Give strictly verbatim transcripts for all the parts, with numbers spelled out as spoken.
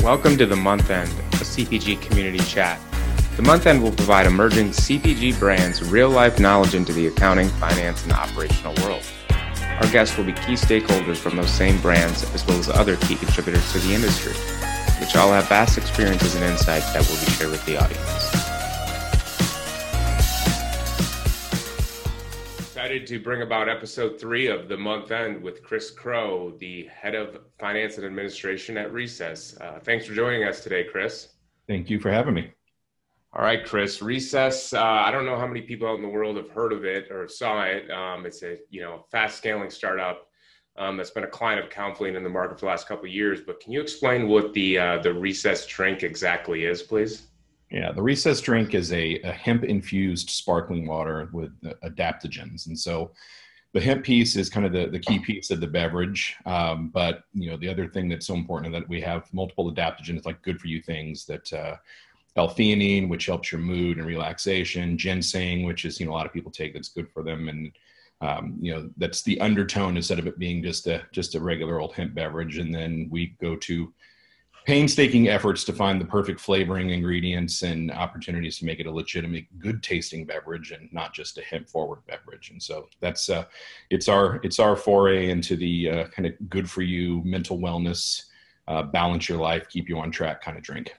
Welcome to the Month End, a C P G community chat. The Month End will provide emerging C P G brands real-life knowledge into the accounting, finance, and operational world. Our guests will be key stakeholders from those same brands, as well as other key contributors to the industry, which all have vast experiences and insights that will be shared with the audience. Excited to bring about episode three of the Month End with Chris Crow, the head of finance and administration at Recess. Uh, thanks for joining us today, Chris. Thank you for having me. All right, Chris. Recess. Uh, I don't know how many people out in the world have heard of it or saw it. Um, it's a you know fast scaling startup um, that's been a client of Confluent in the market for the last couple of years. But can you explain what the uh, the Recess drink exactly is, please? Yeah, the Recess drink is a, a hemp-infused sparkling water with adaptogens. And so the hemp piece is kind of the, the key piece of the beverage. Um, but, you know, the other thing that's so important is that we have multiple adaptogens, like good for you things that uh, L-theanine, which helps your mood and relaxation, ginseng, which is, you know, a lot of people take that's good for them. And, um, you know, that's the undertone instead of it being just a, just a regular old hemp beverage. And then we go to painstaking efforts to find the perfect flavoring ingredients and opportunities to make it a legitimate, good tasting beverage and not just a hemp forward beverage. And so that's, uh, it's our, it's our foray into the uh, kind of good for you mental wellness, uh, balance your life, keep you on track kind of drink.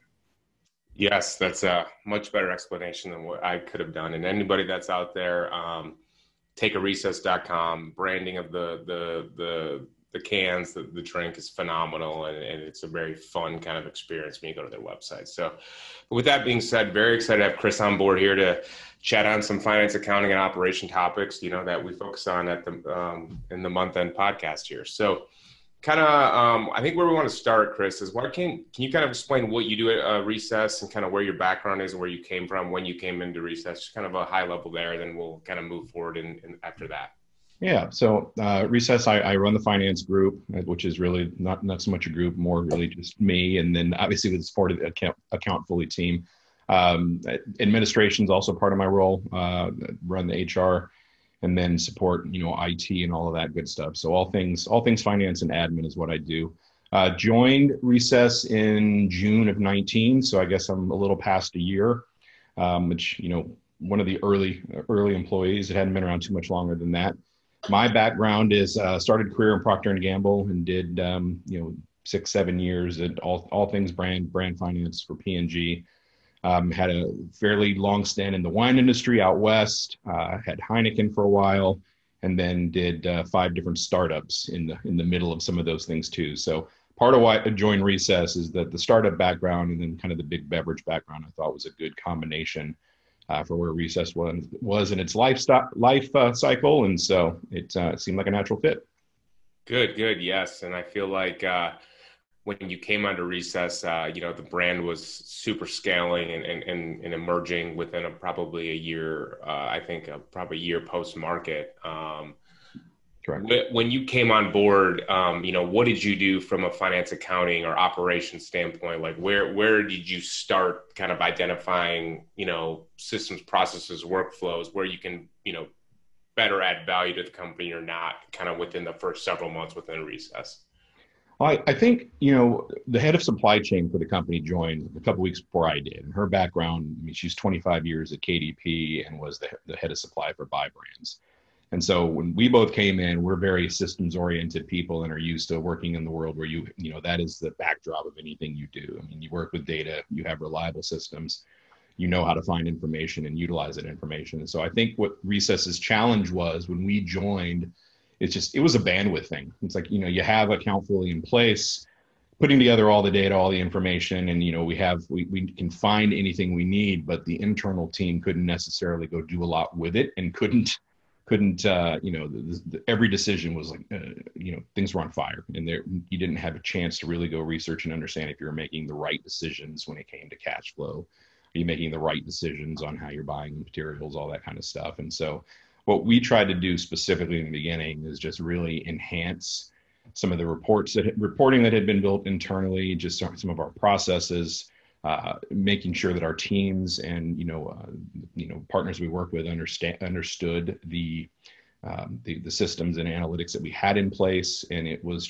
Yes, that's a much better explanation than what I could have done. And anybody that's out there, um, take a recess dot com, branding of the, the, the, the cans, the, the drink is phenomenal, and, and it's a very fun kind of experience when you go to their website. So with that being said, very excited to have Chris on board here to chat on some finance, accounting, and operation topics, you know, that we focus on at the um, in the Month End podcast here. So kind of, um, I think where we want to start, Chris, is why can can you kind of explain what you do at uh, Recess and kind of where your background is and where you came from, when you came into Recess, just kind of a high level there, then we'll kind of move forward in, in after that. Yeah, so uh, Recess, I, I run the finance group, which is really not not so much a group, more really just me, and then obviously with the support of the account, account fully team. Um, administration is also part of my role, uh, run the H R, and then support you know I T and all of that good stuff. So all things all things finance and admin is what I do. Uh, joined Recess in June of nineteen, so I guess I'm a little past a year, um, which you know one of the early early employees. It hadn't been around too much longer than that. My background is uh, started career in Procter and Gamble and did um, you know six seven years at all all things brand brand finance for P and G. Um, had a fairly long stint in the wine industry out west. Uh, had Heineken for a while, and then did uh, five different startups in the in the middle of some of those things too. So part of why I joined Recess is that the startup background and then kind of the big beverage background I thought was a good combination. Uh, for where Recess was, was in its life, life uh, cycle. And so it, uh, it seemed like a natural fit. Good, good. Yes. And I feel like uh, when you came under Recess, uh, you know, the brand was super scaling and, and, and, and emerging within a, probably a year, uh, I think a, probably a year post-market. Um, Correct. When you came on board, um, you know, what did you do from a finance, accounting, or operations standpoint? Like, where where did you start kind of identifying, you know, systems, processes, workflows, where you can, you know, better add value to the company or not, kind of within the first several months within Recess? Well, I, I think, you know, the head of supply chain for the company joined a couple weeks before I did. And her background, I mean, she's twenty-five years at K D P and was the, the head of supply for Buy Brands. And so when we both came in, we're very systems oriented people and are used to working in the world where you, you know, that is the backdrop of anything you do. I mean, you work with data, you have reliable systems, you know how to find information and utilize that information. And so I think what Recess's challenge was when we joined, it's just, it was a bandwidth thing. It's like, you know, you have account fully in place, putting together all the data, all the information, and, you know, we have, we, we can find anything we need, but the internal team couldn't necessarily go do a lot with it and couldn't, couldn't, uh, you know, the, the, every decision was like, uh, you know, things were on fire and there, you didn't have a chance to really go research and understand if you were making the right decisions when it came to cash flow. Are you making the right decisions on how you're buying materials, all that kind of stuff. And so what we tried to do specifically in the beginning is just really enhance some of the reports that reporting that had been built internally, just some of our processes, uh, making sure that our teams and, you know, uh, you know, partners we work with understand, understood the, um, the, the systems and analytics that we had in place. And it was just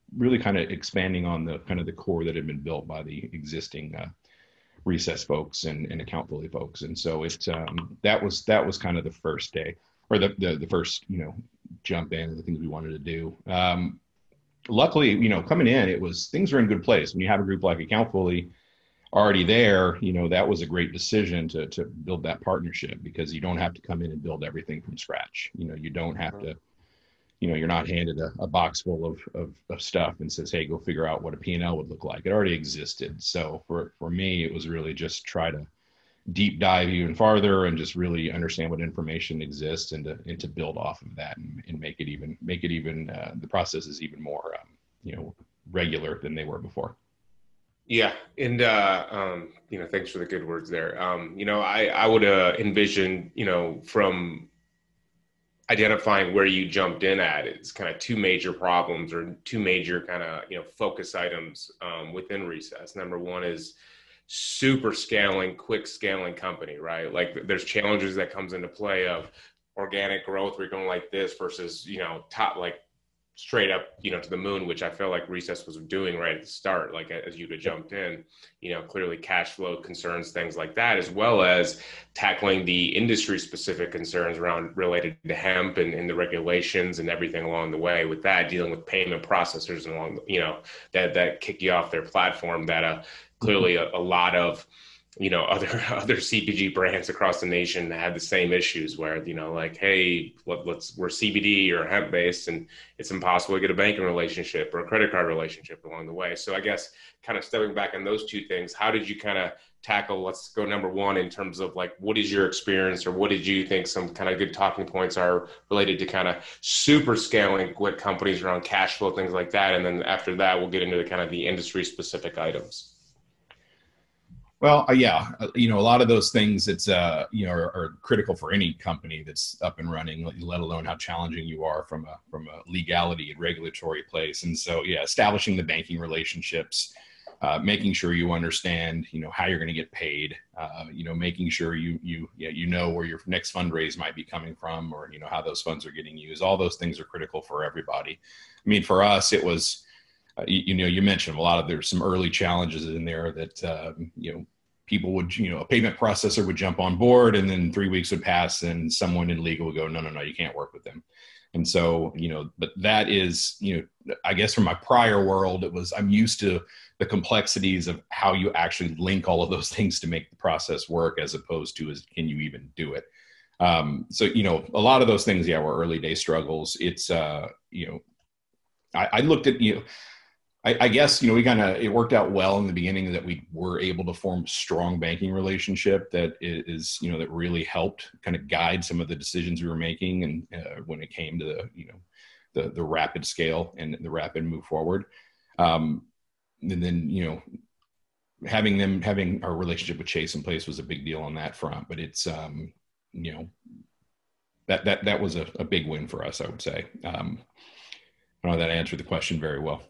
really kind of expanding on the kind of the core that had been built by the existing uh, Recess folks and, and Accountfully folks. And so it um, that was that was kind of the first day, or the, the the first you know jump in, the things we wanted to do. Um, luckily, you know, coming in, it was things were in good place. When you have a group like Accountfully already there, you know, that was a great decision to to build that partnership, because you don't have to come in and build everything from scratch. You know, you don't have to, you know, you're not handed a, a box full of, of, of stuff and says, hey, go figure out what a P and L would look like. It already existed. So for, for me, it was really just try to deep dive even farther and just really understand what information exists, and to, and to build off of that, and, and make it even, make it even, uh, the processes even more, um, you know, regular than they were before. Yeah. And, uh, um, you know, thanks for the good words there. Um, you know, I, I would uh, envision, you know, from identifying where you jumped in at, it's kind of two major problems, or two major kind of, you know, focus items um, within Recess. Number one is super scaling, quick scaling company, right? Like there's challenges that comes into play of organic growth. We're going like this versus, you know, top, like straight up, you know, to the moon, which I felt like Recess was doing right at the start, like as you'd have jumped in, you know, clearly cash flow concerns, things like that, as well as tackling the industry specific concerns around related to hemp and, and the regulations and everything along the way with that, dealing with payment processors and along, you know, that, that kick you off their platform, that uh, clearly a, a lot of, you know, other other C P G brands across the nation had the same issues where, you know, like, hey, let, let's we're C B D or hemp based, and it's impossible to get a banking relationship or a credit card relationship along the way. So I guess kind of stepping back on those two things, how did you kind of tackle, let's go number one, in terms of like, what is your experience, or what did you think some kind of good talking points are related to kind of super scaling quick companies around cash flow, things like that. And then after that, we'll get into the kind of the industry specific items. Well, uh, yeah, uh, you know, a lot of those things it's uh, you know are, are critical for any company that's up and running, let, let alone how challenging you are from a from a legality and regulatory place. And so, yeah, establishing the banking relationships, uh, making sure you understand, you know, how you're going to get paid, uh, you know, making sure you you yeah, you know where your next fundraise might be coming from, or you know how those funds are getting used. All those things are critical for everybody. I mean, for us, it was. Uh, you, you know, you mentioned a lot of, there's some early challenges in there that, uh, you know, people would, you know, a payment processor would jump on board, and then three weeks would pass and someone in legal would go, no, no, no, you can't work with them. And so, you know, but that is, you know, I guess from my prior world, it was, I'm used to the complexities of how you actually link all of those things to make the process work, as opposed to, as can you even do it? Um, so, you know, a lot of those things, yeah, were early day struggles. It's, uh, you know, I, I looked at, you know, I, I guess, you know, we kind of, it worked out well in the beginning that we were able to form a strong banking relationship that is, you know, that really helped kind of guide some of the decisions we were making. And uh, when it came to the, you know, the, the rapid scale and the rapid move forward. Um, and then, you know, having them, having our relationship with Chase in place was a big deal on that front, but it's, um, you know, that, that, that was a, a big win for us, I would say. Um, I don't know that answered the question very well.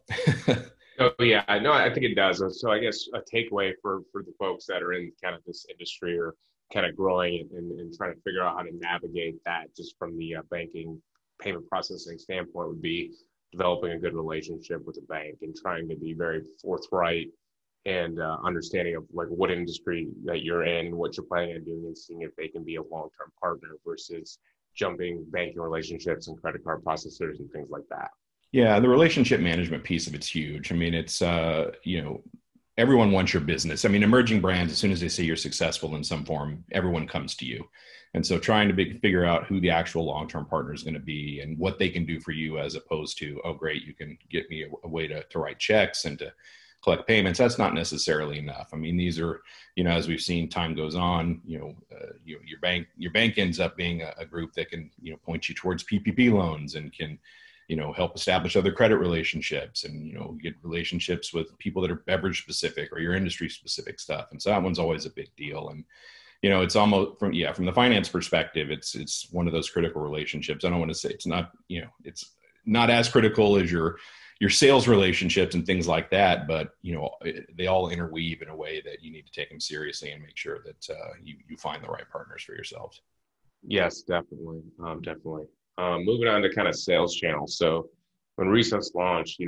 Oh yeah, no, I think it does. So I guess a takeaway for, for the folks that are in kind of this industry, or kind of growing and, and trying to figure out how to navigate that just from the uh, banking payment processing standpoint, would be developing a good relationship with the bank and trying to be very forthright and uh, understanding of like what industry that you're in and what you're planning on doing, and seeing if they can be a long-term partner versus jumping banking relationships and credit card processors and things like that. Yeah, the relationship management piece of it's huge. I mean, it's, uh, you know, everyone wants your business. I mean, emerging brands, as soon as they see you're successful in some form, everyone comes to you. And so trying to be, figure out who the actual long-term partner is going to be and what they can do for you, as opposed to, oh, great, you can get me a, a way to, to write checks and to collect payments. That's not necessarily enough. I mean, these are, you know, as we've seen, time goes on, you know, uh, you, your bank, your bank ends up being a, a group that can, you know, point you towards P P P loans and can, you know, help establish other credit relationships and, you know, get relationships with people that are beverage specific or your industry specific stuff. And so that one's always a big deal. And, you know, it's almost from, yeah, from the finance perspective, it's, it's one of those critical relationships. I don't want to say it's not, you know, it's not as critical as your, your sales relationships and things like that, but, you know, they all interweave in a way that you need to take them seriously and make sure that uh, you, you find the right partners for yourselves. Yes, definitely. Um, definitely. Um, moving on to kind of sales channels. So when Recess launched, you know,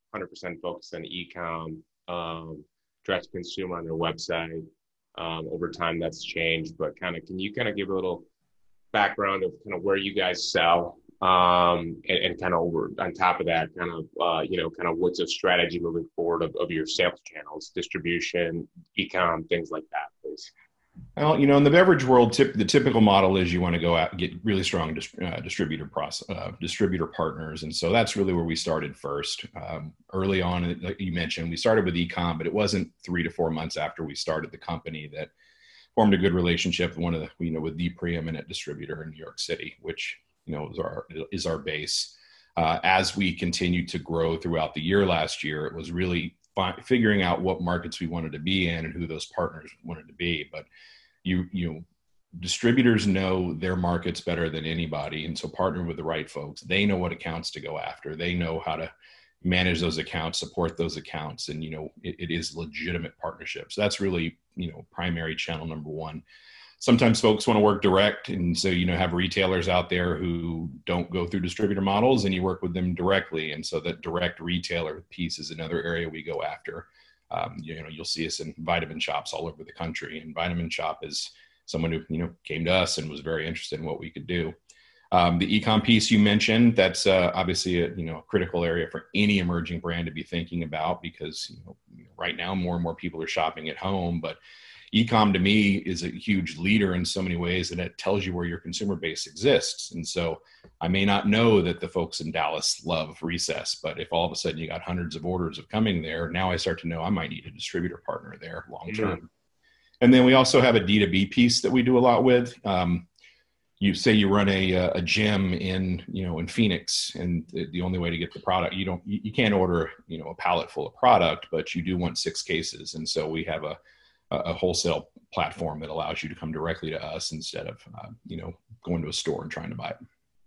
hundred percent focused on e-com, um, direct to consumer on their website. Um, over time, that's changed, but kind of, can you kind of give a little background of kind of where you guys sell, um, and, and kind of over on top of that, kind of, uh, you know, kind of what's a strategy moving forward of, of your sales channels, distribution, e-com, things like that, please. Well, you know, in the beverage world, tip, the typical model is you want to go out and get really strong dis, uh, distributor process, uh, distributor partners. And so that's really where we started first. Um, early on, like you mentioned, we started with e-com, but it wasn't three to four months after we started the company that formed a good relationship with one of the, you know, with the preeminent distributor in New York City, which, you know, is our, is our base. Uh, as we continued to grow throughout the year last year, it was really figuring out what markets we wanted to be in and who those partners wanted to be. But you, you know, distributors know their markets better than anybody. And so partner with the right folks. They know what accounts to go after. They know how to manage those accounts, support those accounts. And, you know, it, it is legitimate partnerships. So that's really, you know, primary channel number one. Sometimes folks want to work direct. And so, you know, have retailers out there who don't go through distributor models and you work with them directly. And so that direct retailer piece is another area we go after. Um, you know, you'll see us in vitamin shops all over the country, and Vitamin Shop is someone who, you know, came to us and was very interested in what we could do. Um, the e-com piece you mentioned, that's uh, obviously a, you know, critical area for any emerging brand to be thinking about, because, you know, right now more and more people are shopping at home, but e-com to me is a huge leader in so many ways, and it tells you where your consumer base exists. And so I may not know that the folks in Dallas love Recess, but if all of a sudden you got hundreds of orders of coming there, now I start to know I might need a distributor partner there long term. Mm-hmm. And then we also have a D two B piece that we do a lot with. Um, you say you run a, a gym in, you know, in Phoenix, and the, the only way to get the product, you don't, you, you can't order, you know, a pallet full of product, but you do want six cases. And so we have a, a wholesale platform that allows you to come directly to us instead of, uh, you know, going to a store and trying to buy it.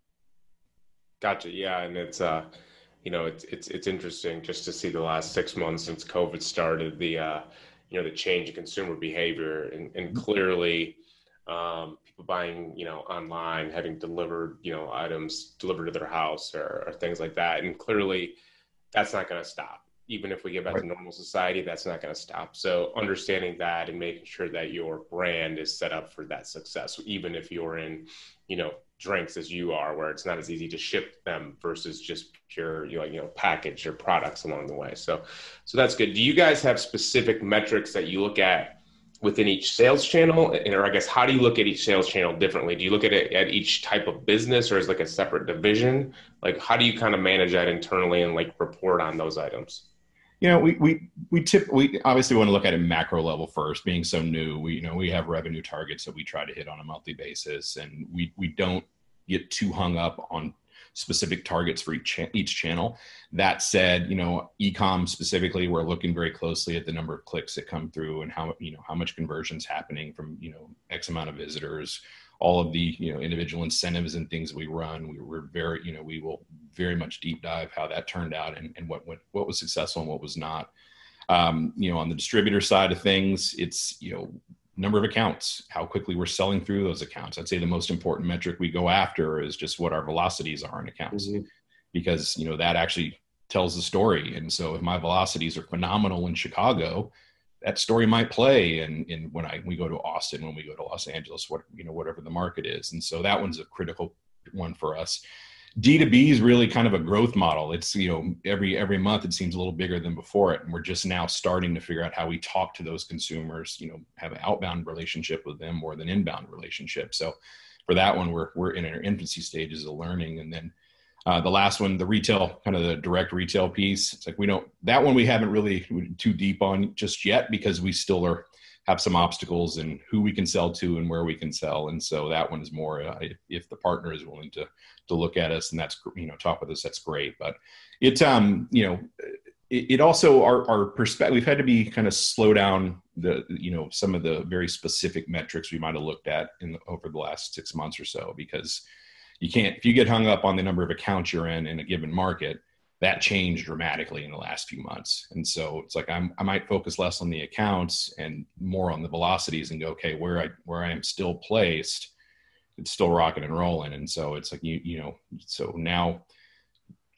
Gotcha. Yeah. And it's, uh, you know, it's, it's, it's interesting just to see the last six months since COVID started, the, uh, you know, the change in consumer behavior, and, and clearly, um, people buying, you know, online, having delivered, you know, items delivered to their house, or, or things like that. And clearly that's not going to stop. Even if we get back right to normal society, that's not going to stop. So understanding that and making sure that your brand is set up for that success, even if you're in, you know, drinks as you are, where it's not as easy to ship them versus just pure, you know, you know, package or products along the way. So, so that's good. Do you guys have specific metrics that you look at within each sales channel? And, or I guess, how do you look at each sales channel differently? Do you look at it at each type of business, or is like a separate division? Like, how do you kind of manage that internally and like report on those items? You know, we we we tip we obviously want to look at it macro level first, being so new. We you know we have revenue targets that we try to hit on a monthly basis, and we we don't get too hung up on specific targets for each each channel. That said, you know, e-com specifically, we're looking very closely at the number of clicks that come through and how you know how much conversion's happening from you know X amount of visitors. All of the you know individual incentives and things we run, we were very you know we will very much deep dive how that turned out, and, and what, what what was successful and what was not. Um, you know, on the distributor side of things, it's you know number of accounts, how quickly we're selling through those accounts. I'd say the most important metric we go after is just what our velocities are in accounts, mm-hmm. because you know that actually tells the story. And so if my velocities are phenomenal in Chicago, that story might play in, in when I we go to Austin, when we go to Los Angeles, what you know, whatever the market is. And so that one's a critical one for us. D two B is really kind of a growth model. It's, you know, every every month it seems a little bigger than before it. And we're just now starting to figure out how we talk to those consumers, you know, have an outbound relationship with them more than inbound relationship. So for that one, we're we're in our infancy stages of learning. And then Uh, the last one, the retail, kind of the direct retail piece. It's like, we don't, that one we haven't really too deep on just yet, because we still are, have some obstacles in who we can sell to and where we can sell. And so that one is more, uh, if the partner is willing to, to look at us and that's, you know, talk with us, that's great. But it, um, you know, it, it also, our, our perspective, we've had to be kind of slow down the, you know, some of the very specific metrics we might've looked at in the, over the last six months or so, because you can't, if you get hung up on the number of accounts you're in in a given market, that changed dramatically in the last few months. And so it's like, I'm, I might focus less on the accounts and more on the velocities and go, okay, where I, where I am still placed, it's still rocking and rolling. And so it's like, you, you know, so now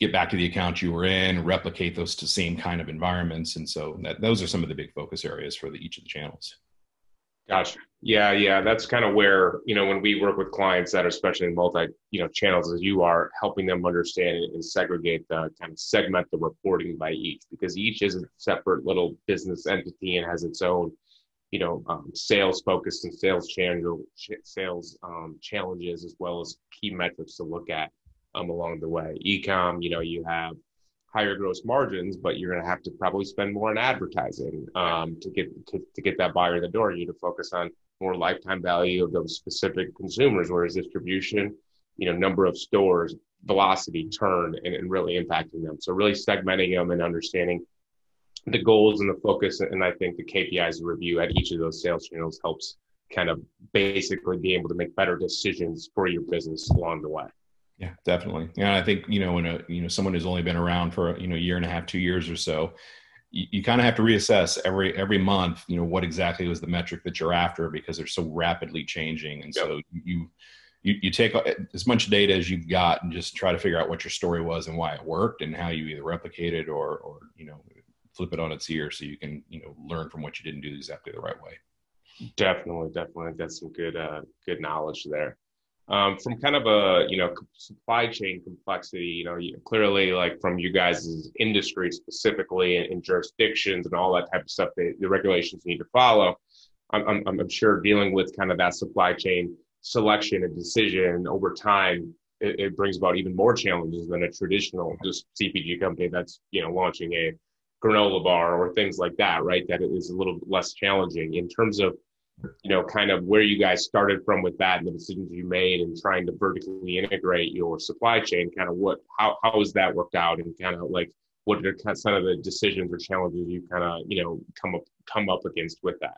get back to the account you were in, replicate those to same kind of environments. And so that, those are some of the big focus areas for the, each of the channels. Gotcha. Yeah, yeah. That's kind of where, you know, when we work with clients that are especially in multi, you know, channels as you are, helping them understand and segregate the kind of segment the reporting by each, because each is a separate little business entity and has its own, you know, um, sales focused and sales channel, sales um, challenges, as well as key metrics to look at um, along the way. E-com, you know, you have higher gross margins, but you're going to have to probably spend more on advertising um, to get to, to get that buyer in the door. You need to focus on more lifetime value of those specific consumers, whereas distribution, you know, number of stores, velocity, turn, and, and really impacting them. So really segmenting them and understanding the goals and the focus, and I think the K P Is review at each of those sales channels helps kind of basically be able to make better decisions for your business along the way. Yeah, definitely. Yeah, I think, you know, when a, you know, someone who's only been around for, you know, a year and a half, two years or so, you, you kind of have to reassess every, every month, you know, what exactly was the metric that you're after, because they're so rapidly changing. And yep. so you, you, you take as much data as you've got and just try to figure out what your story was and why it worked and how you either replicate it or, or, you know, flip it on its ear so you can, you know, learn from what you didn't do exactly the right way. Definitely. Definitely. That's some good, uh, good knowledge there. Um, from kind of a, you know, supply chain complexity, you know, you, clearly like from you guys' industry specifically and, and jurisdictions and all that type of stuff, they, the regulations you need to follow. I'm, I'm, I'm sure dealing with kind of that supply chain selection and decision over time, it, it brings about even more challenges than a traditional just C P G company that's, you know, launching a granola bar or things like that, right? That is a little less challenging in terms of, you know, kind of where you guys started from with that and the decisions you made and trying to vertically integrate your supply chain, kind of what, how, how has that worked out, and kind of like, what are some of the decisions or challenges you kind of, you know, come up, come up against with that?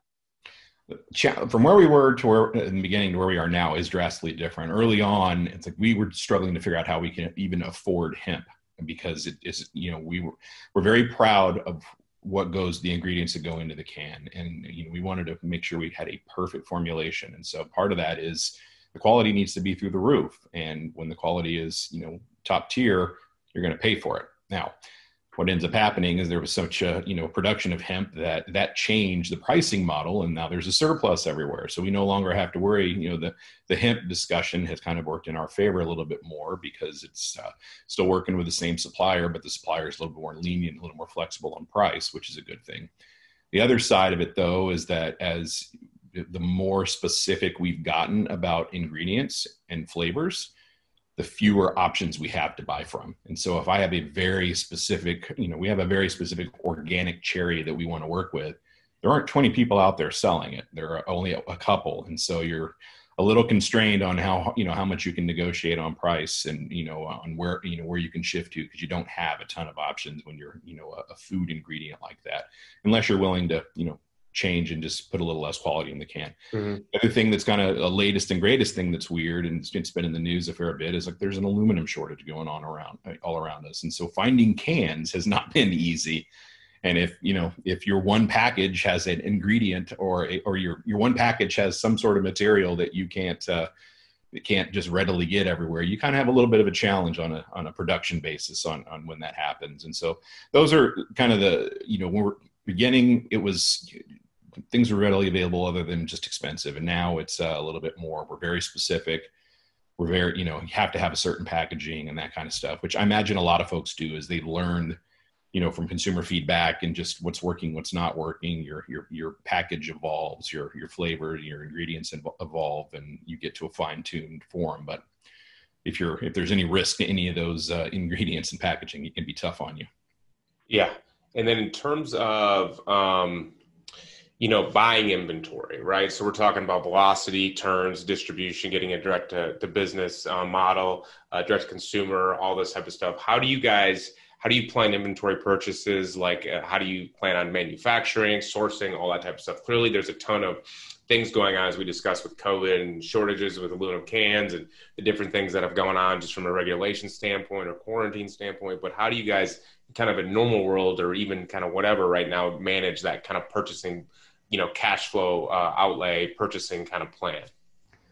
From where we were to where in the beginning to where we are now is drastically different. Early on, it's like we were struggling to figure out how we can even afford hemp, because it is, you know, we were, we're very proud of what goes, the ingredients that go into the can. And, you know, we wanted to make sure we had a perfect formulation. And so part of that is the quality needs to be through the roof. And when the quality is, you know, top tier, you're going to pay for it. Now, what ends up happening is there was such a, you know, production of hemp that that changed the pricing model, and now there's a surplus everywhere. So we no longer have to worry. You know, the, the hemp discussion has kind of worked in our favor a little bit more, because it's uh, still working with the same supplier, but the supplier is a little bit more lenient, a little more flexible on price, which is a good thing. The other side of it, though, is that as the more specific we've gotten about ingredients and flavors, the fewer options we have to buy from. And so if I have a very specific, you know, we have a very specific organic cherry that we want to work with, there aren't twenty people out there selling it. There are only a, a couple. And so you're a little constrained on how, you know, how much you can negotiate on price and, you know, on where, you know, where you can shift to, because you don't have a ton of options when you're, you know, a, a food ingredient like that, unless you're willing to, you know, change and just put a little less quality in the can. Mm-hmm. The other thing that's kind of a latest and greatest thing that's weird, and it's been in the news a fair bit, is like there's an aluminum shortage going on around all around us. And so finding cans has not been easy. And if, you know, if your one package has an ingredient or, a, or your, your one package has some sort of material that you can't, uh, can't just readily get everywhere, you kind of have a little bit of a challenge on a, on a production basis on, on when that happens. And so those are kind of the, you know, when we're beginning, it was, things were readily available other than just expensive. And now it's uh, a little bit more, we're very specific. We're very, you know, you have to have a certain packaging and that kind of stuff, which I imagine a lot of folks do as they learn, you know, from consumer feedback and just what's working, what's not working. Your, your, your package evolves, your, your flavor, your ingredients evolve, and you get to a fine tuned form. But if you're, if there's any risk to any of those uh, ingredients and packaging, it can be tough on you. Yeah. And then in terms of, um, you know, buying inventory, right? So we're talking about velocity, turns, distribution, getting a direct to, to business uh, model, uh, direct to consumer, all this type of stuff. How do you guys, how do you plan inventory purchases? Like, uh, how do you plan on manufacturing, sourcing, all that type of stuff? Clearly, there's a ton of things going on, as we discussed with COVID and shortages with aluminum cans and the different things that have gone on just from a regulation standpoint or quarantine standpoint. But how do you guys kind of in normal world or even kind of whatever right now manage that kind of purchasing, you know, cash flow uh, outlay purchasing kind of plan?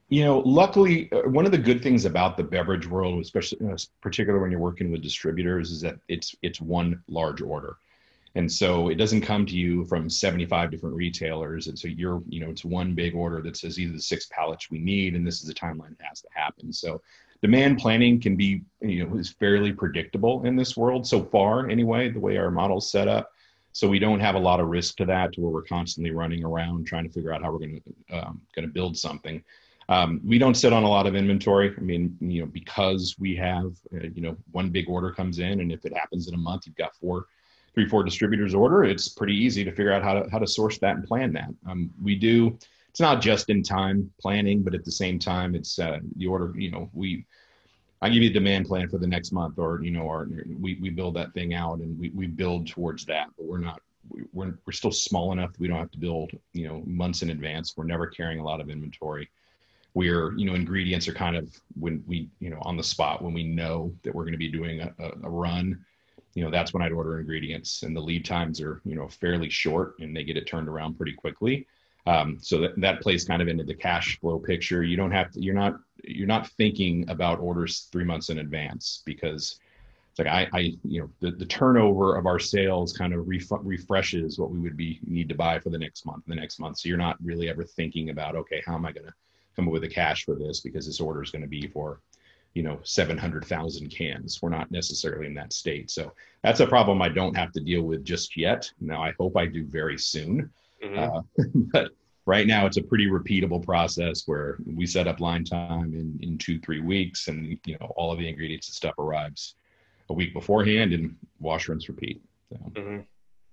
You know, luckily, uh, one of the good things about the beverage world, especially uh, particularly when you're working with distributors, is that it's it's one large order. And so it doesn't come to you from seventy-five different retailers. And so you're, you know, it's one big order that says either the six pallets we need, and this is the timeline that has to happen. So demand planning can be, you know, is fairly predictable in this world so far anyway, the way our model's set up. So we don't have a lot of risk to that, to where we're constantly running around trying to figure out how we're going to um, going to build something. Um, we don't sit on a lot of inventory. I mean, you know, because we have, uh, you know, one big order comes in, and if it happens in a month, you've got four three, four distributors order, it's pretty easy to figure out how to how to source that and plan that. Um, we do. It's not just in time planning, but at the same time, it's uh, the order. You know, we I give you a demand plan for the next month, or you know, or we we build that thing out and we we build towards that. But we're not. We're we're still small enough that we don't have to build, you know, months in advance. We're never carrying a lot of inventory. We're, you know, ingredients are kind of when we, you know, on the spot when we know that we're going to be doing a, a, a run. You know, that's when I'd order ingredients, and the lead times are, you know, fairly short, and they get it turned around pretty quickly. Um, so that, that plays kind of into the cash flow picture. You don't have to, you're not, you're not thinking about orders three months in advance, because it's like, I, I, you know, the, the turnover of our sales kind of ref- refreshes what we would be need to buy for the next month, the next month. So you're not really ever thinking about, okay, how am I going to come up with the cash for this? Because this order is going to be for, you know, seven hundred thousand cans. We're not necessarily in that state. So that's a problem I don't have to deal with just yet. Now, I hope I do very soon. Mm-hmm. Uh, but right now it's a pretty repeatable process where we set up line time in, in two, three weeks. And, you know, all of the ingredients and stuff arrives a week beforehand, and wash, rinse, repeat. So. Mm-hmm.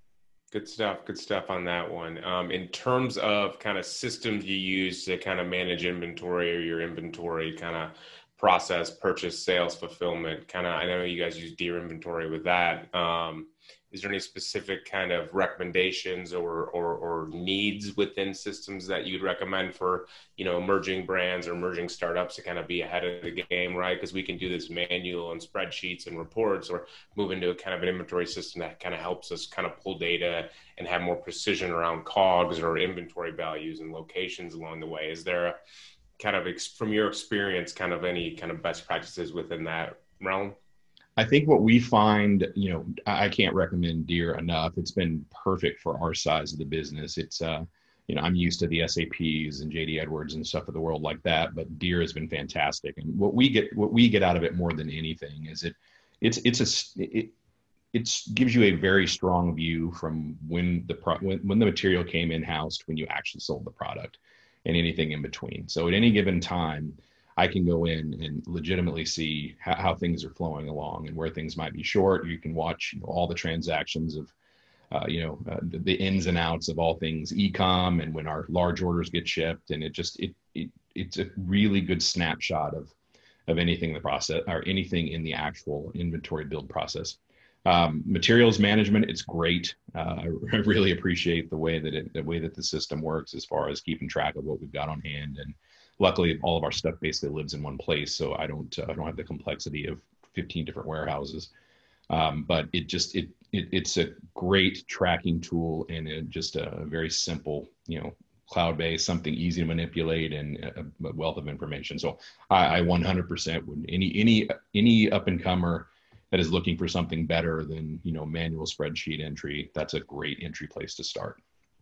Good stuff. Good stuff on that one. Um, in terms of kind of systems you use to kind of manage inventory, or your inventory kind of process, purchase, sales, fulfillment, kind of, I know you guys use Deere inventory with that. Um, is there any specific kind of recommendations or, or, or needs within systems that you'd recommend for, you know, emerging brands or emerging startups to kind of be ahead of the game, right? Because we can do this manual and spreadsheets and reports, or move into a kind of an inventory system that kind of helps us kind of pull data and have more precision around COGS or inventory values and locations along the way. Is there a kind of, ex- from your experience, kind of any kind of best practices within that realm? I think what we find, you know, I can't recommend Deere enough. It's been perfect for our size of the business. It's, uh, you know, I'm used to the S A Ps and J D Edwards and stuff of the world like that, but Deere has been fantastic. And what we get, what we get out of it more than anything is it, it's, it's a, it, it gives you a very strong view from when the pro, when, when the material came in house to when you actually sold the product, and anything in between. So at any given time, I can go in and legitimately see how, how things are flowing along and where things might be short. You can watch, you know, all the transactions of, uh, you know, uh, the, the ins and outs of all things e-com, and when our large orders get shipped. And it just, it, it it's a really good snapshot of, of anything in the process, or anything in the actual inventory build process. Um, materials management, it's great. Uh, I really appreciate the way that it, the way that the system works as far as keeping track of what we've got on hand. And luckily, all of our stuff basically lives in one place, so I don't uh, I don't have the complexity of fifteen different warehouses. Um, but it just it, it it's a great tracking tool, and it just a very simple, you know, cloud-based, something easy to manipulate, and a, a wealth of information. So I, I one hundred percent would, any any any up and comer that is looking for something better than, you know, manual spreadsheet entry, that's a great entry place to start.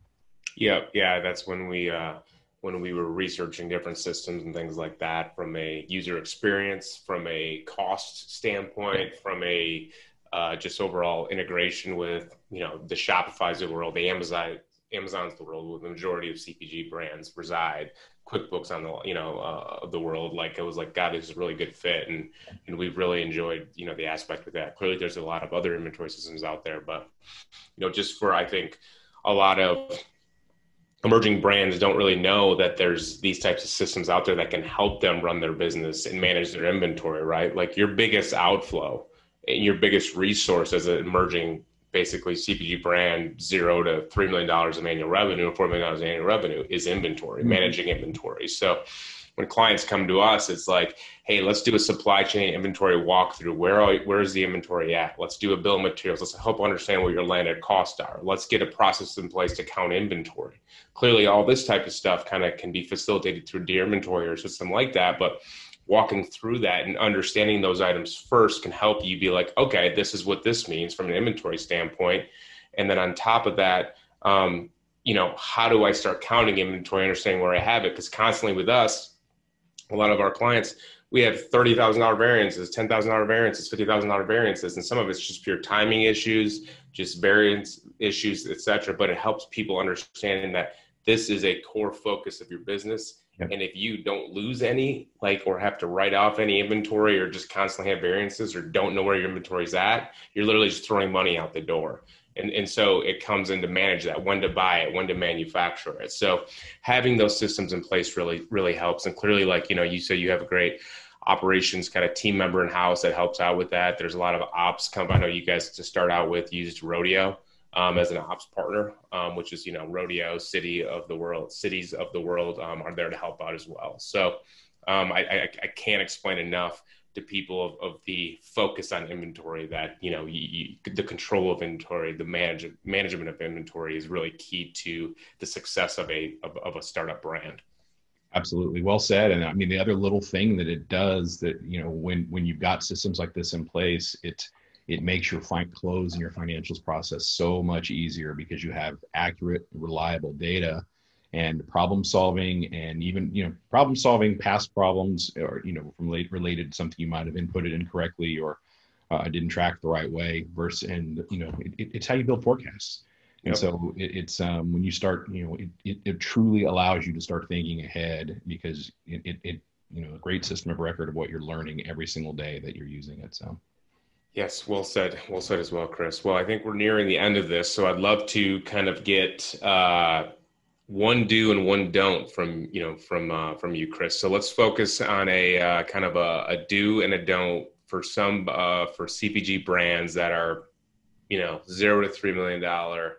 Yeah, yeah, that's when we uh, when we were researching different systems and things like that, from a user experience, from a cost standpoint, from a uh, just overall integration with, you know, the Shopify's of the world, the Amazon Amazon's of the world, where the majority of C P G brands reside. QuickBooks on the, you know, uh, of the world. Like, it was like, God, this is a really good fit. And, and we've really enjoyed, you know, the aspect of that. Clearly there's a lot of other inventory systems out there, but, you know, just for, I think a lot of emerging brands don't really know that there's these types of systems out there that can help them run their business and manage their inventory, right? Like, your biggest outflow and your biggest resource as an emerging, basically C P G brand, zero to three million dollars in annual revenue, four million dollars in annual revenue, is inventory, mm-hmm. managing inventory. So when clients come to us, it's like, hey, let's do a supply chain inventory walkthrough. Where are, where is the inventory at? Let's do a bill of materials. Let's help understand what your landed costs are. Let's get a process in place to count inventory. Clearly, all this type of stuff kind of can be facilitated through Deer Inventory or a system like that, but walking through that and understanding those items first can help you be like, okay, this is what this means from an inventory standpoint. And then on top of that, um, you know, how do I start counting inventory, understanding where I have it? Because constantly with us, a lot of our clients, we have thirty thousand dollars variances, ten thousand dollars variances, fifty thousand dollars variances. And some of it's just pure timing issues, just variance issues, et cetera. But it helps people understanding that this is a core focus of your business. Yep. And if you don't lose any, like, or have to write off any inventory or just constantly have variances or don't know where your inventory is at, you're literally just throwing money out the door. And, and so it comes in to manage that, when to buy it, when to manufacture it. So having those systems in place really, really helps. And clearly, like, you know, you say you have a great operations kind of team member in house that helps out with that. There's a lot of ops company. I know you guys to start out with used Rodeo um, as an ops partner, um, which is, you know, Rodeo, City of the World, cities of the world um, are there to help out as well. So um, I, I, I can't explain enough to people of, of the focus on inventory that, you know, you, you, the control of inventory, the manage, management of inventory is really key to the success of a, of, of a startup brand. Absolutely. Well said. And I mean, the other little thing that it does that, you know, when, when you've got systems like this in place, it, it makes your find close and your financials process so much easier because you have accurate, reliable data and problem solving, and even, you know, problem solving past problems, or, you know, from late related to something you might have inputted incorrectly or uh, didn't track the right way versus, and, you know, it, it's how you build forecasts. And yep. so it, it's um, when you start, you know, it, it, it truly allows you to start thinking ahead because it, it, it, you know, a great system of record of what you're learning every single day that you're using it. So. Yes, well said. Well said as well, Chris. Well, I think we're nearing the end of this, so I'd love to kind of get uh, one do and one don't from, you know, from uh, from you, Chris. So let's focus on a uh, kind of a, a do and a don't for some uh, for C P G brands that are, you know, zero to three million dollar,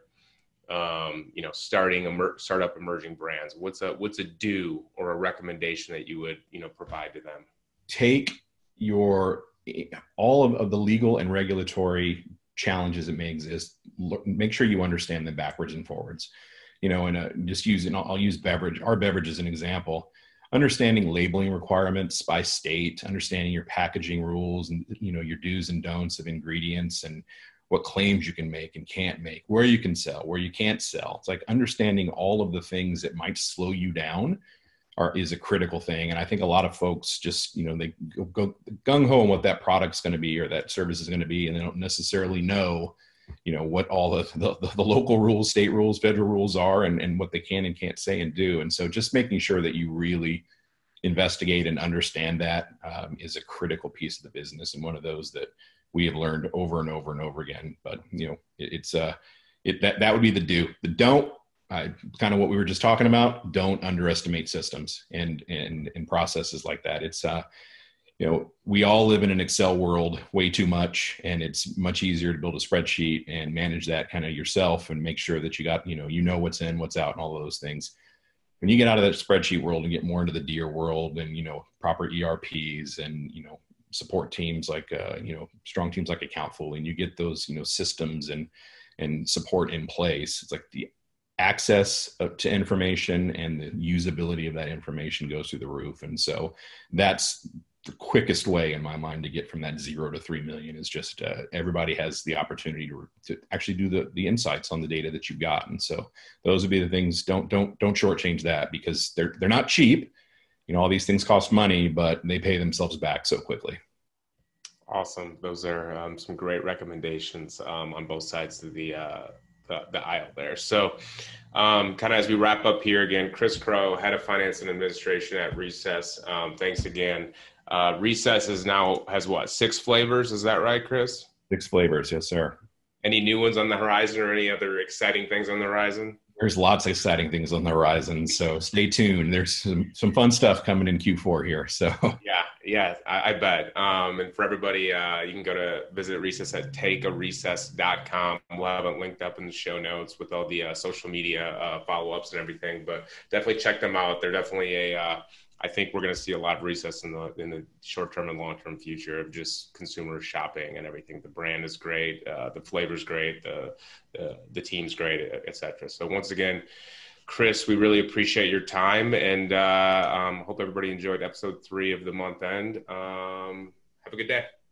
um, you know, starting emer- startup emerging brands. What's a what's a do or a recommendation that you would, you know, provide to them? Take your all of, of the legal and regulatory challenges that may exist. Look, make sure you understand them backwards and forwards. You know, and uh, just using, I'll, I'll use beverage, our beverage as an example, understanding labeling requirements by state, understanding your packaging rules and, you know, your do's and don'ts of ingredients and what claims you can make and can't make, where you can sell, where you can't sell. It's like understanding all of the things that might slow you down are, is a critical thing. And I think a lot of folks just, you know, they go, go gung-ho on what that product's going to be or that service is going to be, and they don't necessarily know, you know, what all the, the, the local rules, state rules, federal rules are, and, and what they can and can't say and do. And so just making sure that you really investigate and understand that um, is a critical piece of the business, and one of those that we have learned over and over and over again. But, you know, it, it's uh, it, that, that would be the do. The don't, uh, kind of what we were just talking about, don't underestimate systems and, and, and processes like that. It's, uh, you know, we all live in an Excel world way too much, and it's much easier to build a spreadsheet and manage that kind of yourself and make sure that you got, you know, you know what's in, what's out, and all of those things. When you get out of that spreadsheet world and get more into the Deer world and, you know, proper E R Ps and, you know, support teams like, uh, you know, strong teams like Accountful, and you get those, you know, systems and, and support in place, it's like the access to information and the usability of that information goes through the roof. And so that's the quickest way in my mind to get from that zero to three million is just uh, everybody has the opportunity to, to actually do the, the insights on the data that you've got. And so those would be the things. Don't, don't, don't shortchange that, because they're, they're not cheap. You know, all these things cost money, but they pay themselves back so quickly. Awesome. Those are um, some great recommendations um, on both sides of the, uh, the, the aisle there. So um, kind of as we wrap up here again, Chris Crow, Head of Finance and Administration at Recess. Um, thanks again. Uh, Recess is now has what, six flavors? Is that right, Chris? Six flavors. Yes, sir. Any new ones on the horizon or any other exciting things on the horizon? There's lots of exciting things on the horizon, so stay tuned. There's some, some fun stuff coming in Q four here. So yeah, yeah, I, I bet. Um, and for everybody, uh, you can go to visit Recess at take a recess dot com. We'll have it linked up in the show notes with all the uh, social media uh, follow-ups and everything. But definitely check them out. They're definitely a uh, I think we're going to see a lot of recess in the in the short term and long term future of just consumer shopping and everything. The brand is great, uh, the flavor's great, the, the the team's great, et cetera. So once again, Chris, we really appreciate your time, and uh, um, hope everybody enjoyed episode three of the month end. Um, have a good day.